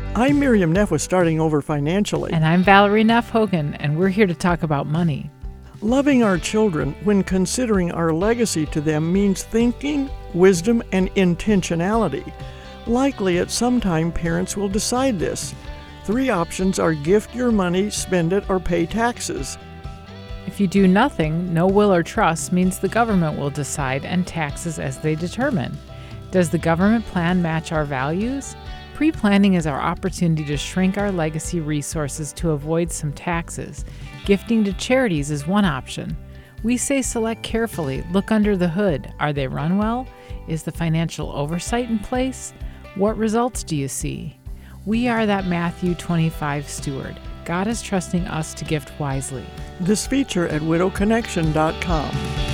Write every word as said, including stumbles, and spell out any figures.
I'm Miriam Neff with Starting Over Financially. And I'm Valerie Neff Hogan, and we're here to talk about money. Loving our children when considering our legacy to them means thinking, wisdom, and intentionality. Likely at some time parents will decide this. Three options are gift your money, spend it, or pay taxes. If you do nothing, no will or trust means the government will decide and taxes as they determine. Does the government plan match our values? Pre-planning is our opportunity to shrink our legacy resources to avoid some taxes. Gifting to charities is one option. We say select carefully, look under the hood. Are they run well? Is the financial oversight in place? What results do you see? We are that Matthew twenty-five steward. God is trusting us to gift wisely. This feature at widow connection dot com.